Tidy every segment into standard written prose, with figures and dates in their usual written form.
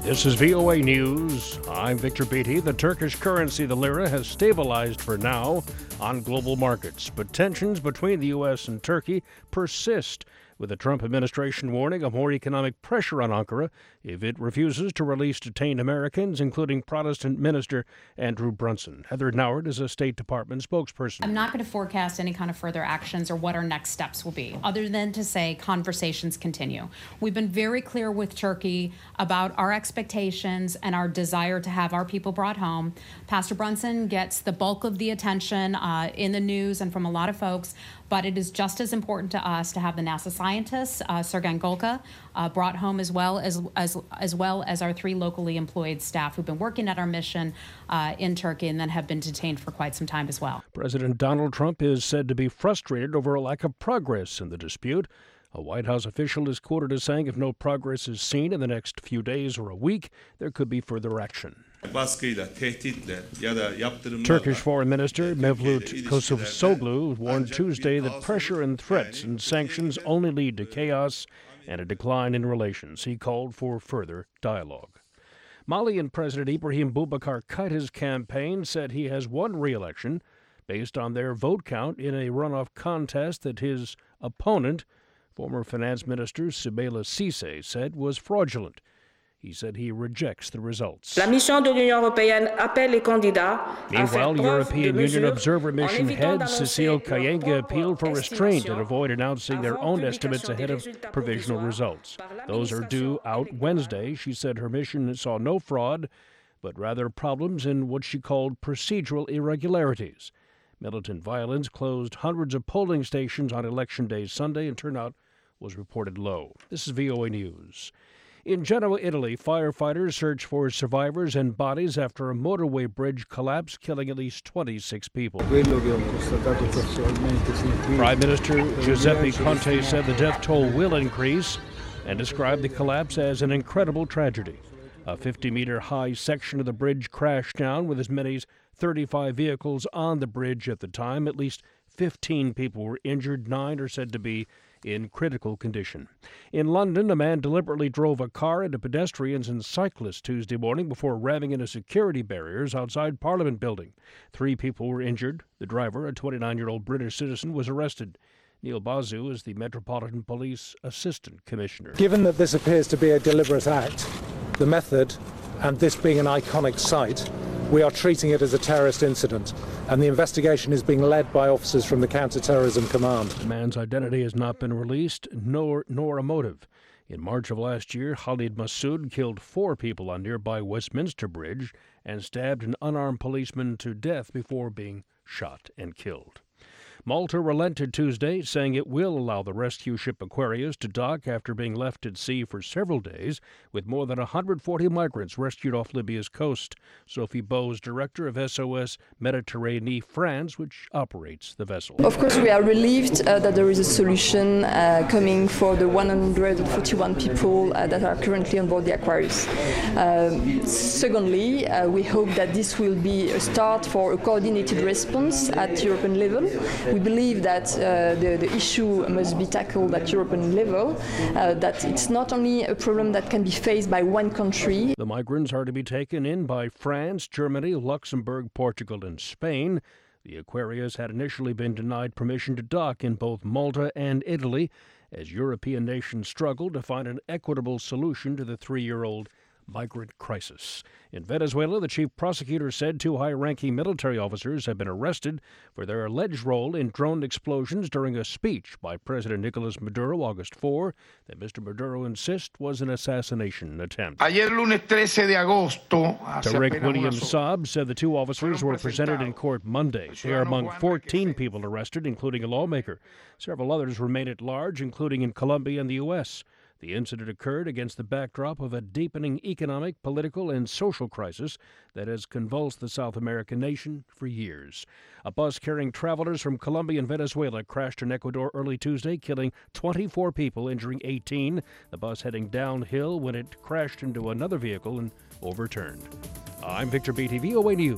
This is VOA News. I'm Victor Beatty. The Turkish currency, the lira, has stabilized for now on global markets, but tensions between the U.S. and Turkey persist, with the Trump administration warning of more economic pressure on Ankara if it refuses to release detained Americans, including Protestant minister Andrew Brunson. Heather Nauert is a State Department spokesperson. I'm not going to forecast any kind of further actions or what our next steps will be, other than to say conversations continue. We've been very clear with Turkey about our expectations and our desire to have our people brought home. Pastor Brunson gets the bulk of the attention in the news and from a lot of folks, but it is just as important to us to have the NASA scientists, Sergen Golka, brought home as well as our 3 locally employed staff who've been working at our mission in Turkey and then have been detained for quite some time as well. President Donald Trump is said to be frustrated over a lack of progress in the dispute. A White House official is quoted as saying if no progress is seen in the next few days or a week, there could be further action. Turkish Foreign Minister Mevlut Cavusoglu warned Tuesday that pressure and threats and sanctions only lead to chaos and a decline in relations. He called for further dialogue. Malian President Ibrahim Boubacar Keita's campaign said he has won re-election based on their vote count in a runoff contest that his opponent, former Finance Minister Soumaïla Cissé, said was fraudulent. He said he rejects the results. Meanwhile, European Union Observer Mission head Cécile Kyenge appealed for restraint and avoid announcing their own estimates ahead of provisional results. Those are due out Wednesday. She said her mission saw no fraud, but rather problems in what she called procedural irregularities. Militant violence closed hundreds of polling stations on Election Day Sunday, and turnout was reported low. This is VOA News. In Genoa, Italy, firefighters search for survivors and bodies after a motorway bridge collapsed, killing at least 26 people. Prime Minister Giuseppe Conte said the death toll will increase and described the collapse as an incredible tragedy. A 50-meter-high section of the bridge crashed down with as many as 35 vehicles on the bridge at the time. At least 15 people were injured. 9 are said to be in critical condition. In London, a man deliberately drove a car into pedestrians and cyclists Tuesday morning before ramming into security barriers outside Parliament building. 3 people were injured. The driver, a 29-year-old British citizen, was arrested. Neil Basu is the Metropolitan Police Assistant Commissioner. Given that this appears to be a deliberate act, the method, and this being an iconic site, we are treating it as a terrorist incident, and the investigation is being led by officers from the Counter-Terrorism Command. The man's identity has not been released, nor a motive. In March of last year, Khalid Massoud killed 4 people on nearby Westminster Bridge and stabbed an unarmed policeman to death before being shot and killed. Malta relented Tuesday, saying it will allow the rescue ship Aquarius to dock after being left at sea for several days, with more than 140 migrants rescued off Libya's coast. Sophie Bowes, director of SOS Méditerranée France, which operates the vessel. Of course, we are relieved that there is a solution coming for the 141 people that are currently on board the Aquarius. Secondly, we hope that this will be a start for a coordinated response at European level. We believe that the issue must be tackled at European level, that it's not only a problem that can be faced by one country. The migrants are to be taken in by France, Germany, Luxembourg, Portugal, and Spain. The Aquarius had initially been denied permission to dock in both Malta and Italy as European nations struggled to find an equitable solution to the 3-year-old migrant crisis. In Venezuela, the chief prosecutor said 2 high-ranking military officers have been arrested for their alleged role in drone explosions during a speech by President Nicolas Maduro August 4 that Mr. Maduro insists was an assassination attempt. Ayer lunes 13 de agosto, Tarek William Saab said the 2 officers were presented in court Monday. They are among 14 people arrested, including a lawmaker. Several others remain at large, including in Colombia and the U.S. The incident occurred against the backdrop of a deepening economic, political, and social crisis that has convulsed the South American nation for years. A bus carrying travelers from Colombia and Venezuela crashed in Ecuador early Tuesday, killing 24 people, injuring 18. The bus heading downhill when it crashed into another vehicle and overturned. I'm Victor Beatty, VOA News.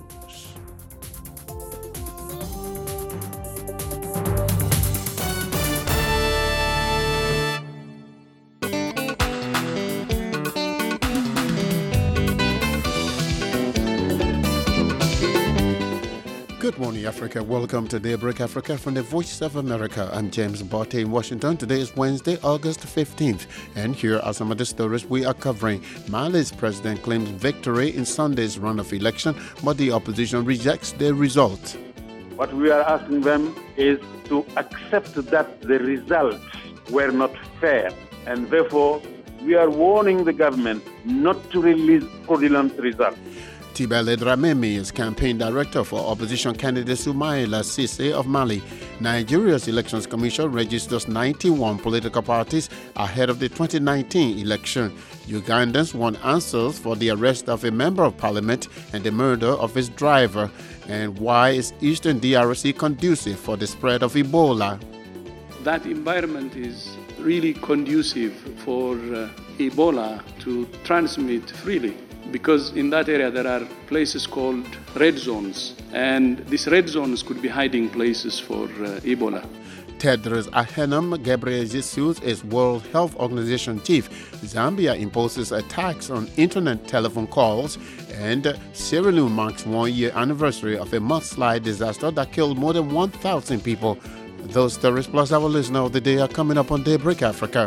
Good morning, Africa. Welcome to Daybreak Africa from the Voice of America. I'm James Botte in Washington. Today is Wednesday, August 15th. And here are some of the stories we are covering. Mali's president claims victory in Sunday's runoff election, but the opposition rejects the result. What we are asking them is to accept that the results were not fair. And therefore, we are warning the government not to release fraudulent results. Tibele Dramemi is campaign director for opposition candidate Soumaïla Cissé of Mali. Nigeria's Elections Commission registers 91 political parties ahead of the 2019 election. Ugandans want answers for the arrest of a member of parliament and the murder of his driver. And why is Eastern DRC conducive for the spread of Ebola? That environment is really conducive for Ebola to transmit freely, because in that area there are places called red zones, and these red zones could be hiding places for Ebola. Tedros Adhanom Ghebreyesus is World Health Organization chief. Zambia imposes a tax on internet telephone calls, and Sierra Leone marks 1-year anniversary of a mudslide disaster that killed more than 1,000 people. Those stories plus our listener of the day are coming up on Daybreak Africa.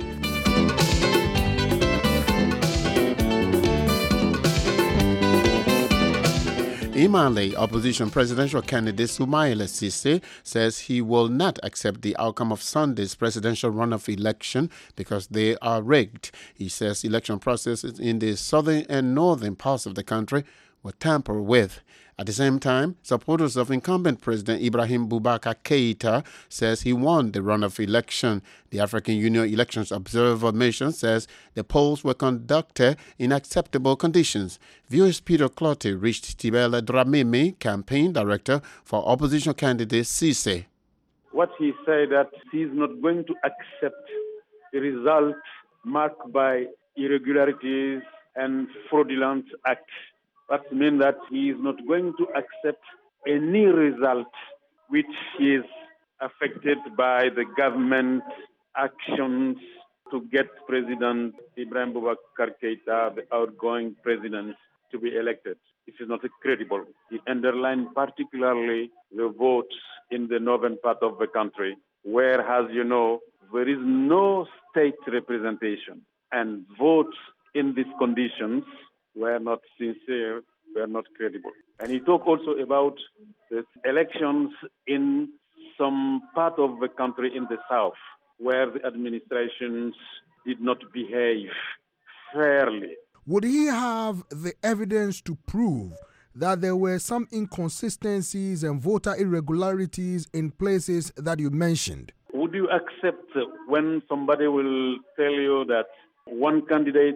In Mali, opposition presidential candidate Soumaïla Cissé says he will not accept the outcome of Sunday's presidential runoff election because they are rigged. He says election processes in the southern and northern parts of the country were tampered with. At the same time, supporters of incumbent President Ibrahim Boubacar Keïta says he won the runoff election. The African Union Elections Observer Mission says the polls were conducted in acceptable conditions. Viewers Peter Clottey reached Tibele Dramimi, campaign director for opposition candidate Cissé. What he said that he is not going to accept the result marked by irregularities and fraudulent acts. That means that he is not going to accept any result which is affected by the government actions to get President Ibrahim Boubacar Keïta, the outgoing president, to be elected. This is not credible. He underlined particularly the votes in the northern part of the country, where, as you know, there is no state representation, and votes in these conditions were not sincere, were not credible. And he talked also about the elections in some part of the country in the south, where the administrations did not behave fairly. Would he have the evidence to prove that there were some inconsistencies and voter irregularities in places that you mentioned? Would you accept when somebody will tell you that one candidate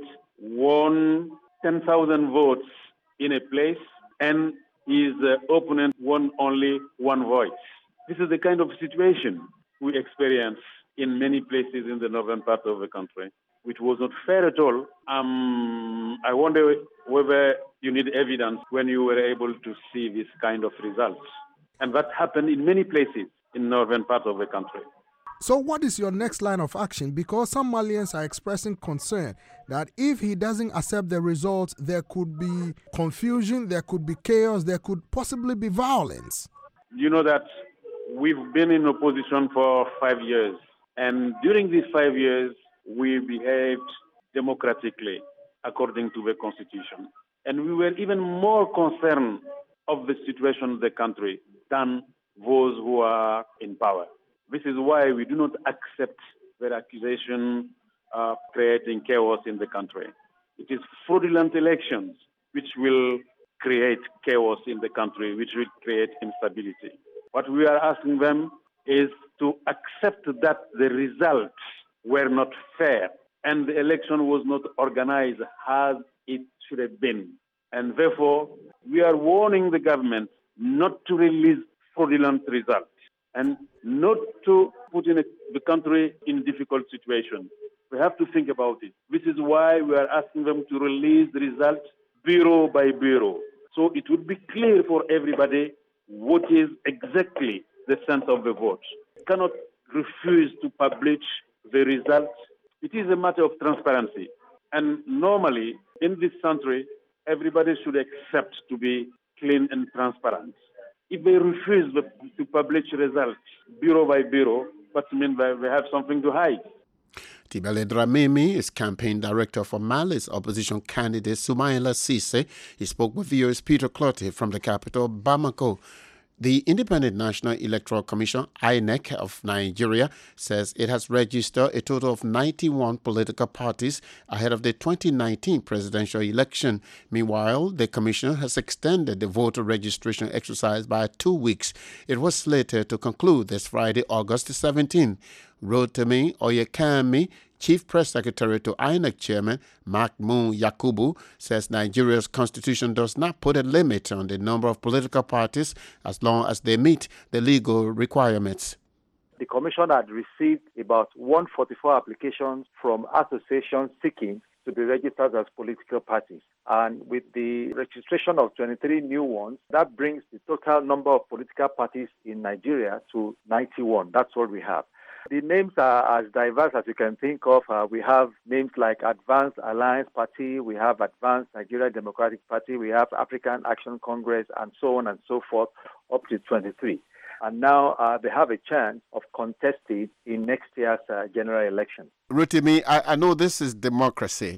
won 10,000 votes in a place and his opponent won only one voice? This is the kind of situation we experience in many places in the northern part of the country, which was not fair at all. I wonder whether you need evidence when you were able to see this kind of results. And that happened in many places in northern part of the country. So what is your next line of action? Because some Malians are expressing concern that if he doesn't accept the results, there could be confusion, there could be chaos, there could possibly be violence. You know that we've been in opposition for 5 years. And during these 5 years, we behaved democratically according to the Constitution. And we were even more concerned of the situation of the country than those who are in power. This is why we do not accept the accusation of creating chaos in the country. It is fraudulent elections which will create chaos in the country, which will create instability. What we are asking them is to accept that the results were not fair and the election was not organized as it should have been. And therefore, we are warning the government not to release fraudulent results and not to put the country in difficult situations. We have to think about it. This is why we are asking them to release the results bureau by bureau. So it would be clear for everybody what is exactly the sense of the vote. We cannot refuse to publish the results. It is a matter of transparency. And normally, in this country, everybody should accept to be clean and transparent. If they refuse to publish results bureau by bureau, that means that they have something to hide. Tibele Dramimi is campaign director for Mali's opposition candidate Soumaïla Cissé. He spoke with VOA's Peter Clottey from the capital, Bamako. The Independent National Electoral Commission, INEC, of Nigeria, says it has registered a total of 91 political parties ahead of the 2019 presidential election. Meanwhile, the commission has extended the voter registration exercise by 2 weeks. It was slated to conclude this Friday, August 17. Rotimi Oyekami, Chief Press Secretary to INEC Chairman Mahmoud Yakubu, says Nigeria's constitution does not put a limit on the number of political parties as long as they meet the legal requirements. The Commission had received about 144 applications from associations seeking to be registered as political parties. And with the registration of 23 new ones, that brings the total number of political parties in Nigeria to 91. That's what we have. The names are as diverse as you can think of. We have names like Advanced Alliance Party, we have Advanced Nigeria Democratic Party, we have African Action Congress, and so on and so forth, up to 23. And now they have a chance of contesting in next year's general election. Rotimi, I know this is democracy.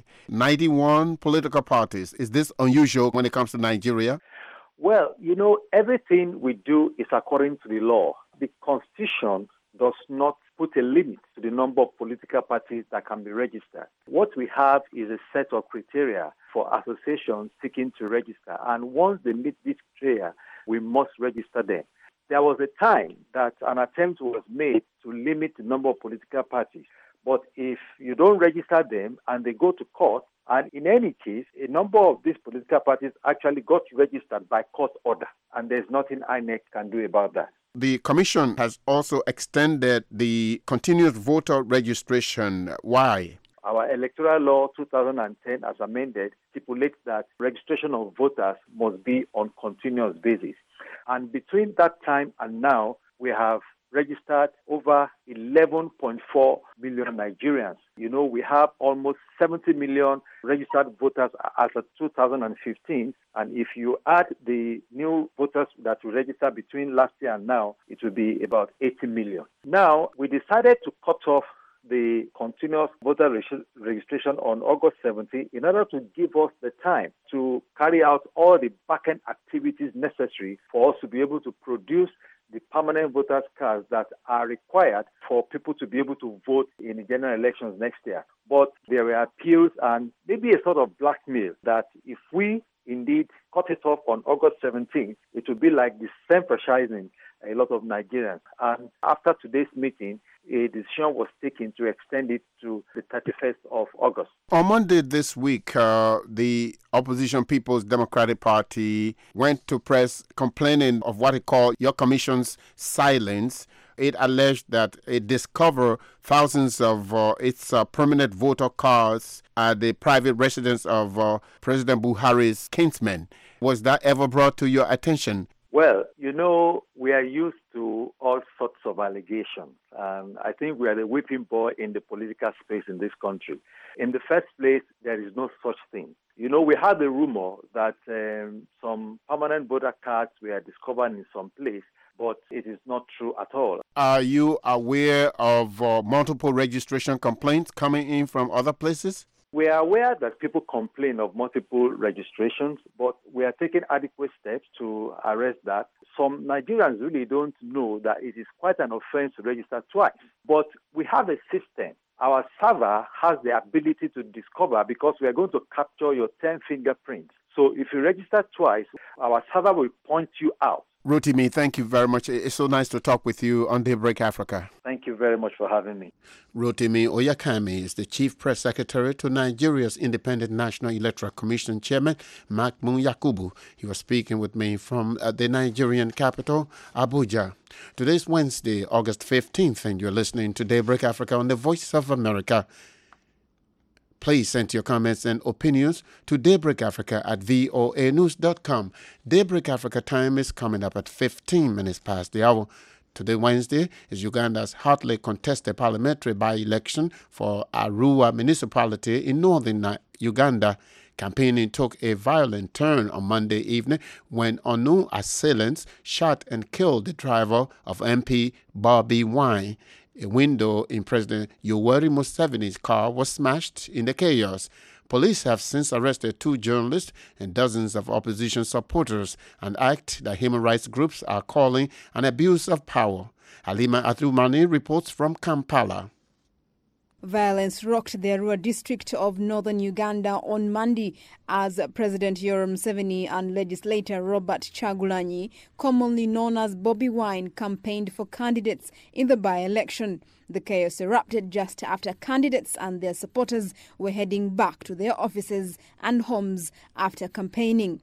91 political parties. Is this unusual when it comes to Nigeria? Well, everything we do is according to the law. The Constitution does not put a limit to the number of political parties that can be registered. What we have is a set of criteria for associations seeking to register. And once they meet this criteria, we must register them. There was a time that an attempt was made to limit the number of political parties. But if you don't register them and they go to court, and in any case, a number of these political parties actually got registered by court order. And there's nothing INEC can do about that. The Commission has also extended the continuous voter registration. Why? Our Electoral Law 2010, as amended, stipulates that registration of voters must be on continuous basis. And between that time and now, we have registered over 11.4 million Nigerians. We have almost 70 million registered voters as of 2015. And if you add the new voters that we registered between last year and now, it will be about 80 million. Now, we decided to cut off the continuous voter registration on August 17 in order to give us the time to carry out all the back-end activities necessary for us to be able to produce the permanent voters' cards that are required for people to be able to vote in the general elections next year. But there were appeals and maybe a sort of blackmail that if we indeed cut it off on August 17th, it would be like disenfranchising a lot of Nigerians. And after today's meeting, a decision was taken to extend it to the 31st of August. On Monday this week, the opposition People's Democratic Party went to press complaining of what it called your commission's silence. It alleged that it discovered thousands of its permanent voter cards at the private residence of President Buhari's kinsmen. Was that ever brought to your attention? Well, we are used to all sorts of allegations. I think we are the whipping boy in the political space in this country. In the first place, there is no such thing. We had a rumor that some permanent voter cards were discovered in some place, but it is not true at all. Are you aware of multiple registration complaints coming in from other places? We are aware that people complain of multiple registrations, but we are taking adequate steps to arrest that. Some Nigerians really don't know that it is quite an offense to register twice. But we have a system. Our server has the ability to discover because we are going to capture your 10 fingerprints. So if you register twice, our server will point you out. Rotimi, thank you very much. It's so nice to talk with you on Daybreak Africa. Thank you very much for having me. Rotimi Oyekami is the Chief Press Secretary to Nigeria's Independent National Electoral Commission Chairman Mahmoud Yakubu. He was speaking with me from the Nigerian capital, Abuja. Today's Wednesday, August 15th, and you're listening to Daybreak Africa on the Voice of America. Please send your comments and opinions to daybreakafrica@voanews.com. Daybreak Africa time is coming up at 15 minutes past the hour. Today, Wednesday, is Uganda's hotly contested parliamentary by-election for Arua municipality in northern Uganda. Campaigning took a violent turn on Monday evening when unknown assailants shot and killed the driver of MP Bobi Wine. A window in President Yoweri Museveni's car was smashed in the chaos. Police have since arrested 2 journalists and dozens of opposition supporters, an act that human rights groups are calling an abuse of power. Halima Athumani reports from Kampala. Violence rocked the Arua district of northern Uganda on Monday as President Yoweri Museveni and legislator Robert Kyagulanyi, commonly known as Bobi Wine, campaigned for candidates in the by-election. The chaos erupted just after candidates and their supporters were heading back to their offices and homes after campaigning.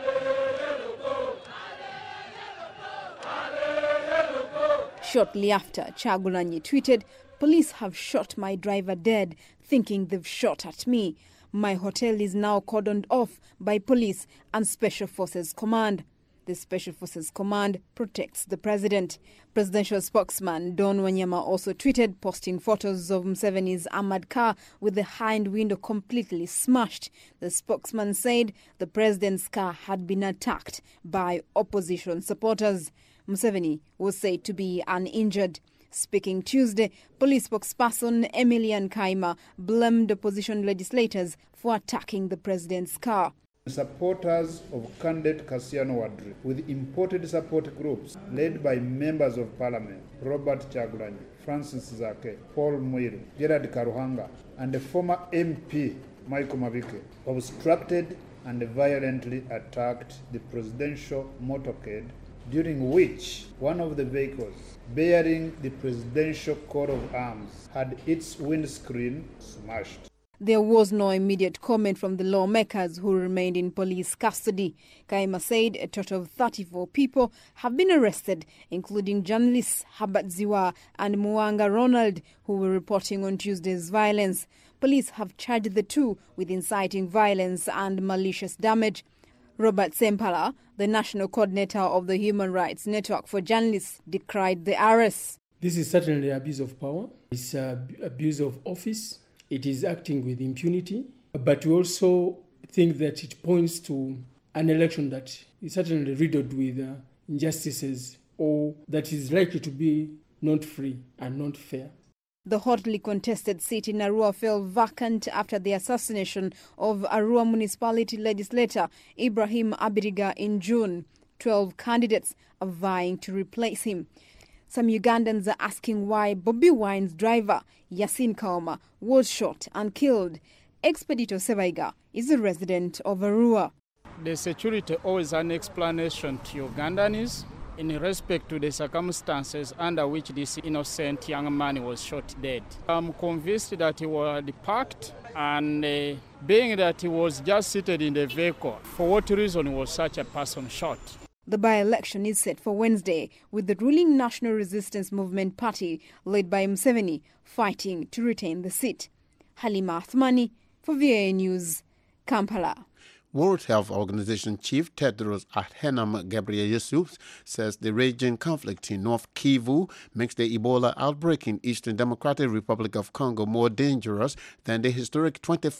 Shortly after, Kyagulanyi tweeted, "Police have shot my driver dead, thinking they've shot at me. My hotel is now cordoned off by police and Special Forces Command." The Special Forces Command protects the president. Presidential spokesman Don Wanyama also tweeted, posting photos of Museveni's armored car with the hind window completely smashed. The spokesman said the president's car had been attacked by opposition supporters. Museveni was said to be uninjured. Speaking Tuesday, police spokesperson Emilian Kaima blamed opposition legislators for attacking the president's car. Supporters of candidate Kassiano Wadri, with imported support groups led by members of parliament Robert Kyagulanyi, Francis Zake, Paul Mwiru, Gerard Karuhanga, and the former MP Michael Mabike, obstructed and violently attacked the presidential motorcade, during which one of the vehicles bearing the presidential coat of arms had its windscreen smashed. There was no immediate comment from the lawmakers who remained in police custody. Kaima said a total of 34 people have been arrested, including journalists Herbert Ziwa and Muwanga Ronald, who were reporting on Tuesday's violence. Police have charged the 2 with inciting violence and malicious damage. Robert Sempala, the national coordinator of the Human Rights Network for Journalists, decried the arrests. This is certainly abuse of power. It's abuse of office. It is acting with impunity. But we also think that it points to an election that is certainly riddled with injustices, or that is likely to be not free and not fair. The hotly contested seat in Arua fell vacant after the assassination of Arua municipality legislator Ibrahim Abiriga in June. 12 candidates are vying to replace him. Some Ugandans are asking why Bobi Wine's driver, Yasin Kaoma, was shot and killed. Expedito Sebaiga is a resident of Arua. The security owes an explanation to Ugandans in respect to the circumstances under which this innocent young man was shot dead. I'm convinced that he was parked, and being that he was just seated in the vehicle, for what reason was such a person shot? The by-election is set for Wednesday, with the ruling National Resistance Movement Party, led by Museveni, fighting to retain the seat. Halima Athumani for VOA News, Kampala. World Health Organization Chief Tedros Adhanom Ghebreyesus says the raging conflict in North Kivu makes the Ebola outbreak in Eastern Democratic Republic of Congo more dangerous than the historic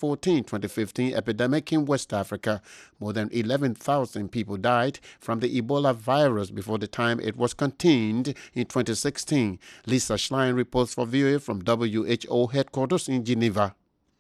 2014-2015 epidemic in West Africa. More than 11,000 people died from the Ebola virus before the time it was contained in 2016. Lisa Schlein reports for VOA from WHO headquarters in Geneva.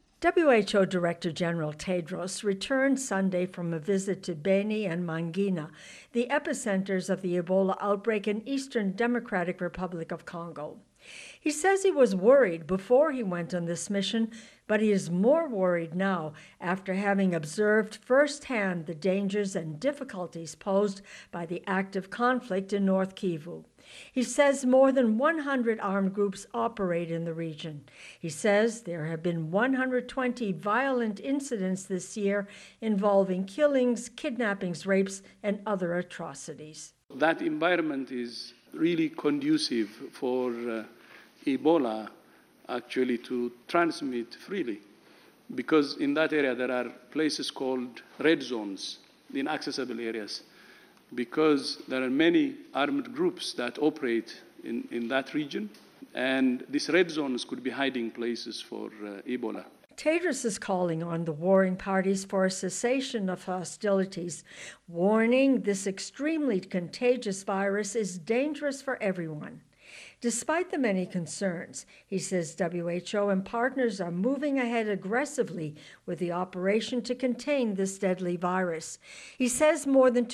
WHO Director General Tedros returned Sunday from a visit to Beni and Mangina, the epicenters of the Ebola outbreak in Eastern Democratic Republic of Congo. He says he was worried before he went on this mission, but he is more worried now after having observed firsthand the dangers and difficulties posed by the active conflict in North Kivu. He says more than 100 armed groups operate in the region. He says there have been 120 violent incidents this year involving killings, kidnappings, rapes, and other atrocities. That environment is really conducive for Ebola actually to transmit freely, because in that area there are places called red zones, inaccessible areas, because there are many armed groups that operate in that region, and these red zones could be hiding places for Ebola. Tedros is calling on the warring parties for a cessation of hostilities, warning this extremely contagious virus is dangerous for everyone. Despite the many concerns, he says WHO and partners are moving ahead aggressively with the operation to contain this deadly virus. He says more than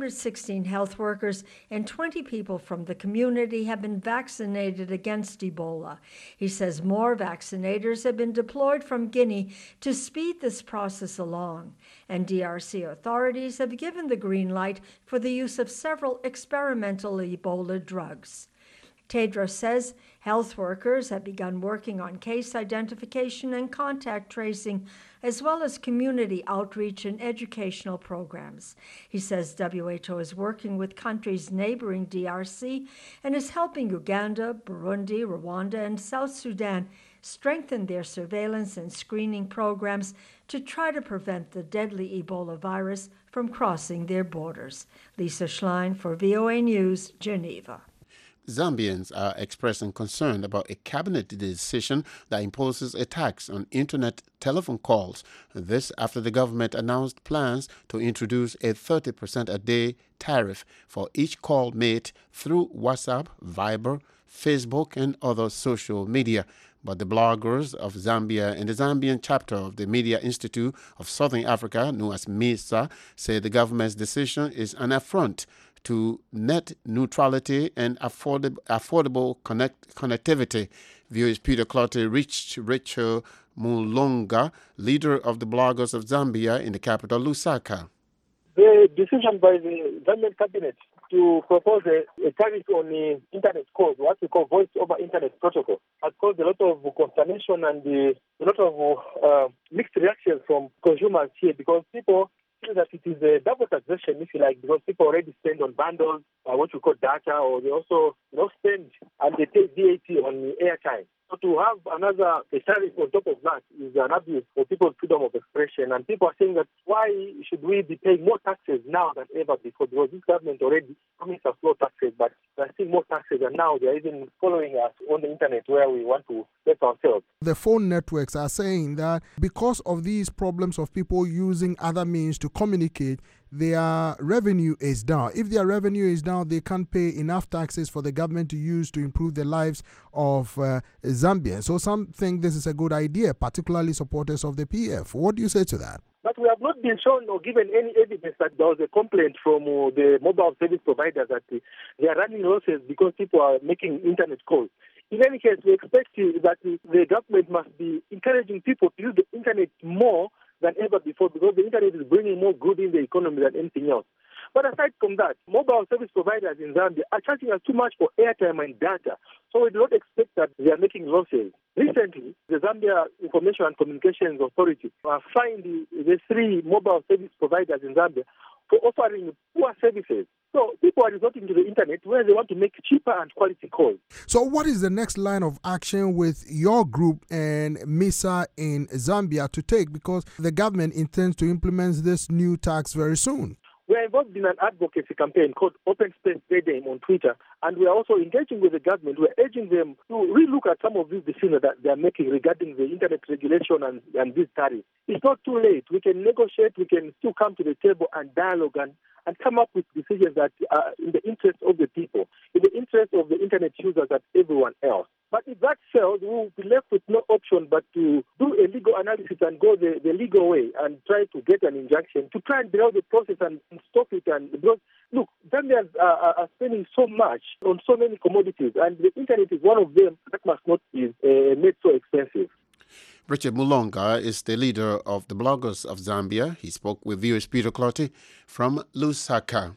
216 health workers and 20 people from the community have been vaccinated against Ebola. He says more vaccinators have been deployed from Guinea to speed this process along, and DRC authorities have given the green light for the use of several experimental Ebola drugs. Tedros says health workers have begun working on case identification and contact tracing, as well as community outreach and educational programs. He says WHO is working with countries neighboring DRC and is helping Uganda, Burundi, Rwanda, and South Sudan strengthen their surveillance and screening programs to try to prevent the deadly Ebola virus from crossing their borders. Lisa Schlein for VOA News, Geneva. Zambians are expressing concern about a cabinet decision that imposes a tax on internet telephone calls. This after the government announced plans to introduce a 30% a day tariff for each call made through WhatsApp, Viber, Facebook, and other social media. But the bloggers of Zambia and the Zambian chapter of the Media Institute of Southern Africa, known as MISA, say the government's decision is an affront to net neutrality and affordable connectivity. VOA's Peter Clottey reached Rachel Mulonga, leader of the bloggers of Zambia in the capital, Lusaka. The decision by the Zambian cabinet to propose a tariff on the internet calls, what we call voice over internet protocol, has caused a lot of consternation and a lot of mixed reactions from consumers here, because people feel that it is a double taxation, if you like, because people already spend on bundles, what we call data, or they also spend and they pay VAT on the airtime. So to have another tariff on top of that is an abuse for people's freedom of expression. And people are saying that why should we be paying more taxes now than ever before? Because this government already promised us low taxes, but they're still more taxes, and now they're even following us on the internet where we want to get ourselves. The phone networks are saying that because of these problems of people using other means to communicate, their revenue is down. If their revenue is down, they can't pay enough taxes for the government to use to improve the lives of Zambians. So some think this is a good idea, particularly supporters of the PF. What do you say to that? But we have not been shown or given any evidence that there was a complaint from the mobile service providers that they are running losses because people are making internet calls. In any case, we expect that the government must be encouraging people to use the internet more than ever before, because the internet is bringing more good in the economy than anything else. But aside from that, mobile service providers in Zambia are charging us too much for airtime and data. So we do not expect that they are making losses. Recently, the Zambia Information and Communications Authority fined the 3 mobile service providers in Zambia for offering poor services. So people are resorting to the internet where they want to make cheaper and quality calls. So what is the next line of action with your group and MISA in Zambia to take? Because the government intends to implement this new tax very soon. We are involved in an advocacy campaign called Open Space Stadium on Twitter, and we are also engaging with the government. We are urging them to relook at some of these decisions that they are making regarding the internet regulation and these tariffs. It's not too late. We can negotiate, we can still come to the table and dialogue and come up with decisions that are in the interest of the people, in the interest of the internet users and everyone else. But if that fails, we will be left with no option but to do a legal analysis and go the legal way and try to get an injunction to try and derail the process and stop it. And because, look, Zambians are spending so much on so many commodities, and the internet is one of them that must not be made so expensive. Richard Mulonga is the leader of the bloggers of Zambia. He spoke with VOA's Peter Clottey from Lusaka.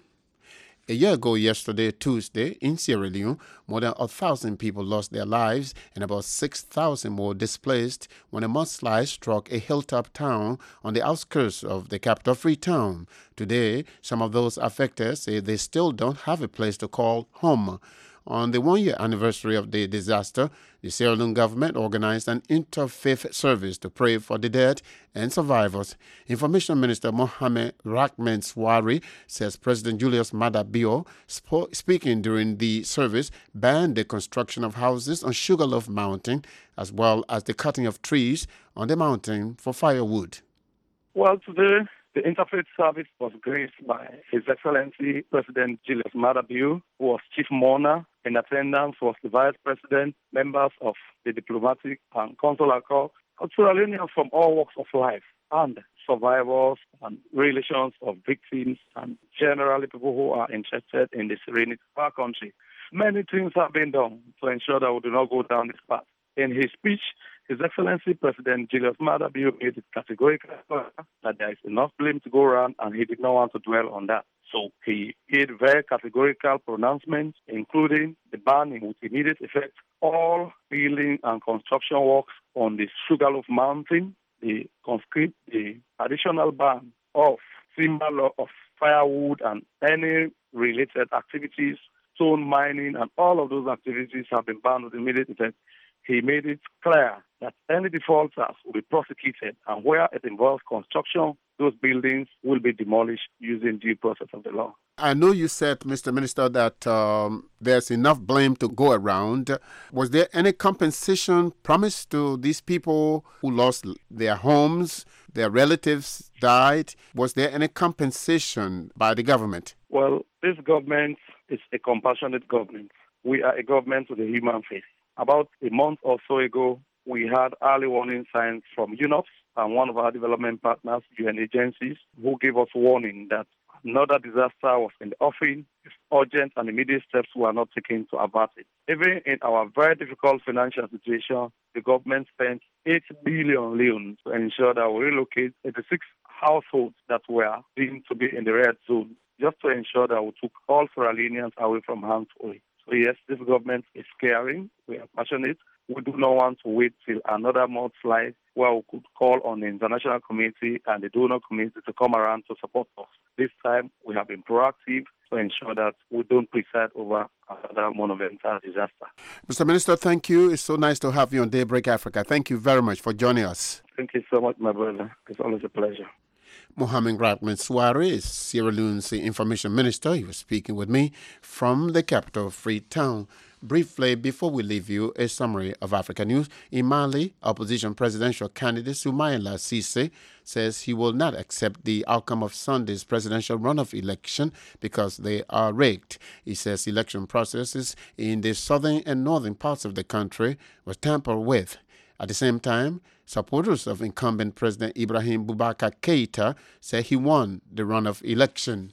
A year ago yesterday, Tuesday, in Sierra Leone, more than 1,000 people lost their lives and about 6,000 more displaced when a mudslide struck a hilltop town on the outskirts of the capital, Freetown. Today, some of those affected say they still don't have a place to call home. On the one-year anniversary of the disaster, the Sierra Leone government organized an interfaith service to pray for the dead and survivors. Information Minister Mohamed Rahman Swari says President Julius Maada Bio, speaking during the service, banned the construction of houses on Sugarloaf Mountain as well as the cutting of trees on the mountain for firewood. Well, today, the interfaith service was graced by His Excellency President Julius Maada Bio, who was chief mourner. In attendance was the Vice President, members of the diplomatic and consular corps, Sierra Leoneans from all walks of life, and survivors and relations of victims, and generally people who are interested in the serenity of our country. Many things have been done to ensure that we do not go down this path. In his speech, His Excellency President Julius Maada Bio made it categorical that there is enough blame to go around, and he did not want to dwell on that. So he made very categorical pronouncements, including the ban in with immediate effect all building and construction works on the Sugarloaf Mountain, the additional ban of timber of firewood and any related activities, stone mining, and all of those activities have been banned with immediate effect. He made it clear that any defaulters will be prosecuted, and where it involves construction, those buildings will be demolished using due process of the law. I know you said, Mr. Minister, that there's enough blame to go around. Was there any compensation promised to these people who lost their homes, their relatives died? Was there any compensation by the government? Well, this government is a compassionate government. We are a government with a human face. About a month or so ago, we had early warning signs from UNOPS and one of our development partners, UN agencies, who gave us warning that another disaster was in the offing. If urgent and immediate steps were not taken to avert it. Even in our very difficult financial situation, the government spent 8 billion leones to ensure that we relocate 86 households that were deemed to be in the red zone, just to ensure that we took all Sierra Leoneans away from harm's way. So yes, this government is caring. We are passionate. We do not want to wait till another mudslide where we could call on the international community and the donor community to come around to support us. This time, we have been proactive to ensure that we don't preside over another monumental disaster. Mr. Minister, thank you. It's so nice to have you on Daybreak Africa. Thank you very much for joining us. Thank you so much, my brother. It's always a pleasure. Mohamed Rahman Swari is Sierra Leone's information minister. He was speaking with me from the capital, Freetown. Briefly, before we leave you, a summary of Africa news. In Mali, opposition presidential candidate Soumaïla Cissé says he will not accept the outcome of Sunday's presidential runoff election because they are rigged. He says election processes in the southern and northern parts of the country were tampered with. At the same time, supporters of incumbent President Ibrahim Boubacar Keïta say he won the runoff election.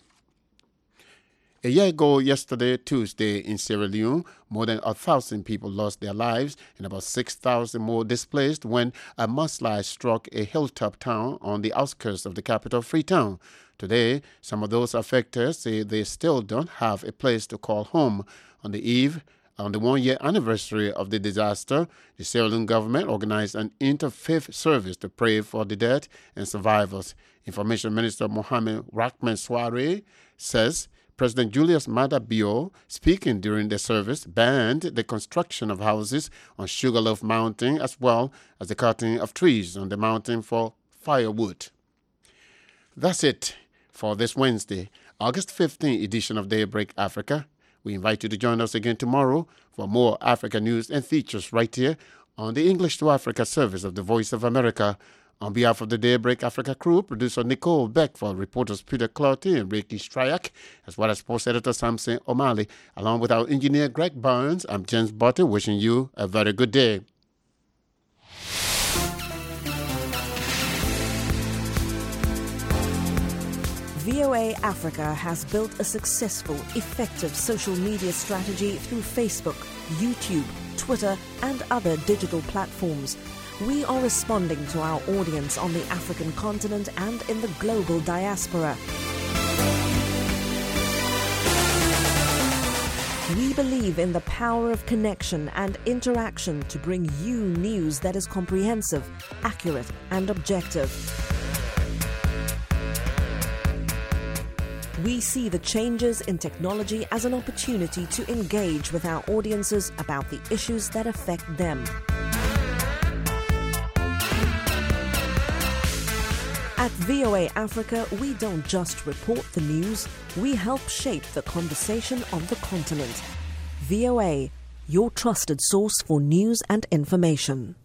A year ago yesterday, Tuesday, in Sierra Leone, more than 1,000 people lost their lives and about 6,000 more displaced when a mudslide struck a hilltop town on the outskirts of the capital, Freetown. Today, some of those affected say they still don't have a place to call home. On the one-year anniversary of the disaster, the Sierra Leone government organized an interfaith service to pray for the dead and survivors. Information Minister Mohamed Rahman Swari says President Julius Maada Bio, speaking during the service, banned the construction of houses on Sugarloaf Mountain as well as the cutting of trees on the mountain for firewood. That's it for this Wednesday, August 15th edition of Daybreak Africa. We invite you to join us again tomorrow for more Africa news and features right here on the English to Africa service of the Voice of America. On behalf of the Daybreak Africa crew, producer Nicole Beckford, reporters Peter Clouty and Ricky Stryak, as well as sports editor Samson O'Malley, along with our engineer Greg Barnes, I'm James Butter, wishing you a very good day. VOA Africa has built a successful, effective social media strategy through Facebook, YouTube, Twitter, and other digital platforms. We are responding to our audience on the African continent and in the global diaspora. We believe in the power of connection and interaction to bring you news that is comprehensive, accurate, and objective. We see the changes in technology as an opportunity to engage with our audiences about the issues that affect them. At VOA Africa, we don't just report the news, we help shape the conversation on the continent. VOA, your trusted source for news and information.